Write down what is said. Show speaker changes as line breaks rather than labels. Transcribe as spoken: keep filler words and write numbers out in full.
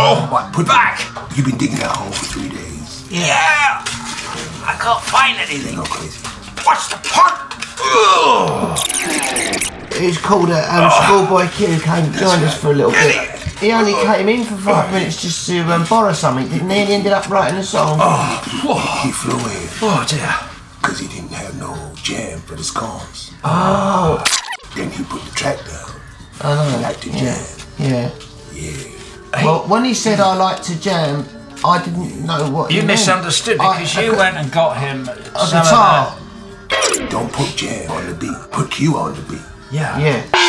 Oh, my
Put
back!
You've been digging that hole for three days.
Yeah! I can't find anything.
You're crazy.
What's the point?
He's called a um, schoolboy kid who came and joined us for a little bit. He only came in for five minutes just to um, borrow something, didn't he? And he ended up writing a song.
Oh,
He flew in
oh dear.
because he didn't have no jam for the scones.
Oh.
Then he put the track down.
I know.
Like to
Yeah.
jam.
Yeah.
Yeah.
Well, when he said I like to jam, I didn't know what
You
he meant.
misunderstood
I-
because
I
you
got-
went and got him
a
some
guitar.
Don't put jam on the beat. Put Q on the beat.
Of that. Yeah.
Yeah.